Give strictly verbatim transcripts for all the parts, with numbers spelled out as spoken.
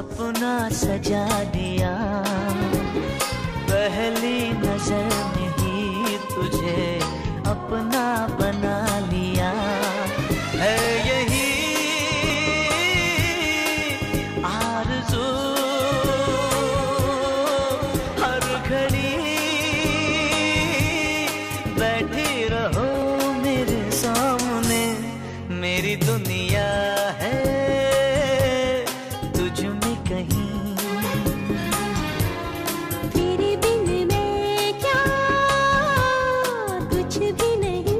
सपना सजा दिया, पहली नजर में ही तुझे अपना बना लिया। है यही आरज़ू हर घड़ी बैठी रहो मेरे सामने, मेरी दुनिया है तुझ में कहीं। तेरे बिन मैं क्या कुछ भी नहीं।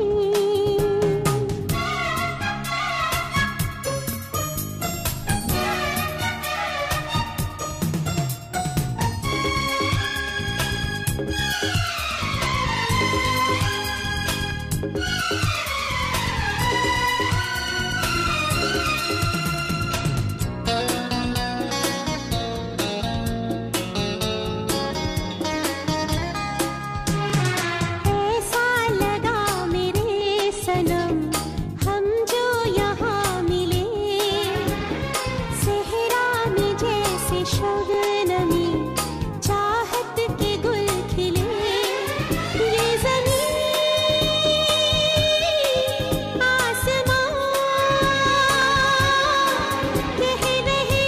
ऐसा लगा मेरे सनम हम जो यहाँ मिले, सेहरा में जैसे शबनमी चाहत के गुल खिले। ये ज़मीन आसमां कह रहे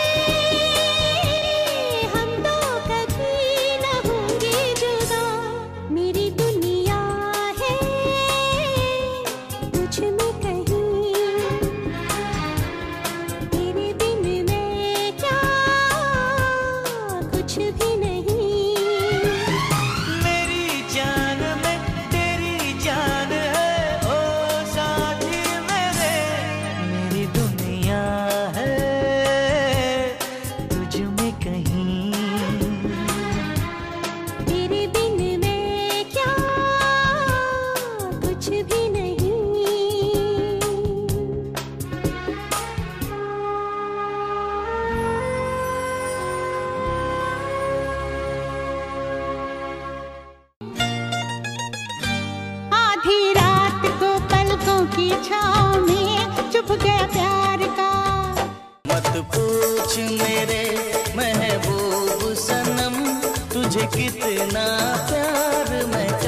हम तो कभी न होंगे जुदा। मेरी दुनिया है तुझ में कहीं, तेरे बिन मैं क्या कुछ भी नहीं। मेरी जान में तेरी जान है ओ साथी मेरे, मेरी दुनिया है तुझ में कहीं। तेरे बिन मैं क्या कुछ भी नहीं। आधी रात को पलकों की छाँव में चुप गया प्यार का। मत पूछ मेरे महबूब सनम तुझे कितना प्यार मैं